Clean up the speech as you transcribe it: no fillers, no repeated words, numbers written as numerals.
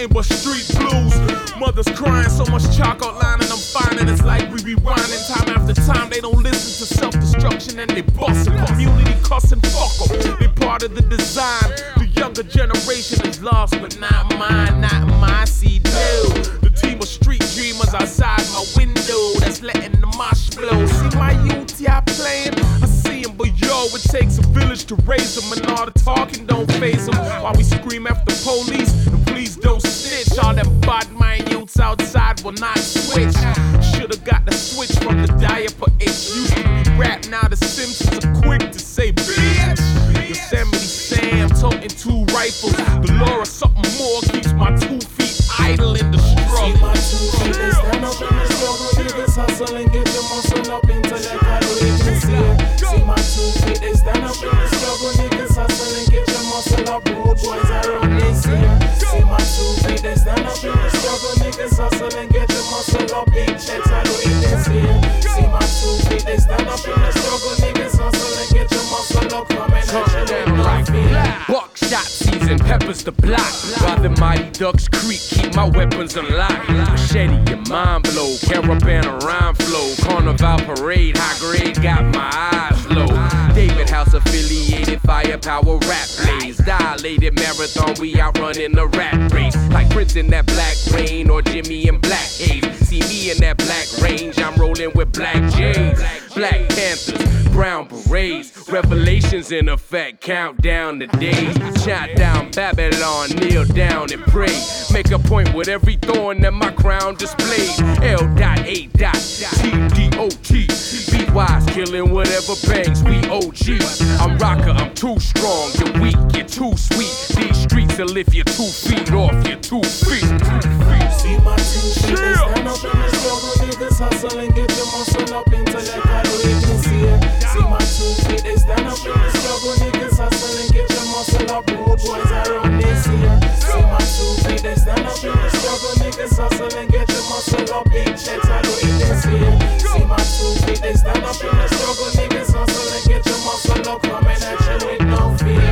nothing but street blues. Mothers crying, so much chalk outlining, I'm finding it's like we rewinding time after time. They don't listen to self-destruction and they bustin'. Community cussing, fuck 'em. They part of the design. The younger generation is lost, but not mine, not mine. See, no. The team of street dreamers outside my window that's letting the mosh blow. See my youth, yeah, playing. I see 'em, but yo, it takes a village to raise 'em, and all the talking don't faze 'em. While we scream after police, and please don't snitch. All them bad mind youths outside will not switch. Should've got the switch from the diaper. It used to be rap, now the Simpsons are quick to say bitch. Yosemite Sam toting 2 rifles. The law of something more keeps my 2 feet idle in the struggle. See my 2 feet, they stand up in the struggle. Niggas hustle and get your muscle up intellectual agency. See my 2 feet, they stand up in the struggle. Niggas hustle and get your muscle up. Rude boys around this year. See my 2 feet, they stand up in the struggle. Niggas hustle and get your muscle up. Big checks I don't eat this year. See my 2 feet, they stand up in the struggle. Niggas hustle and get your muscle up. Coming at you with no fear. Buckshot season, peppers the block. While the mighty Ducks Creek keep my weapons unlocked. Machete, your mind blow. Caravan of rhyme flow. Carnival parade, high grade, got my eyes low. David House affiliated, firepower rap plays. Dilated marathon, we outrunning the rat race. Like Prince in that Black Rain or Jimmy in Black Haze. See me in that Black Range, I'm rolling with Black Jays. Black Panthers, brown berets. Revelations in effect, count down the days. Shot down Babylon, kneel down and pray. Make a point with every thorn that my crown displays. L.A. T.D.O.T. Be wise, killing whatever bangs, we OGs. I'm rocker, I'm too strong, you're weak, you're too sweet. These streets will lift your 2 feet off your 2 feet. See my 2 feet, they stand up in the struggle. Niggas hustle and get your muscle up intellectual agency. See my 2 feet, they stand up in the struggle. Niggas hustle and get your muscle up. Rude boys around this year. See my 2 feet, they stand up in the struggle. Niggas hustle and get your muscle up. Big checks I don't eat this year. See my 2 feet, they stand up in the struggle. Niggas hustle and get your muscle up. Coming at you with no fear.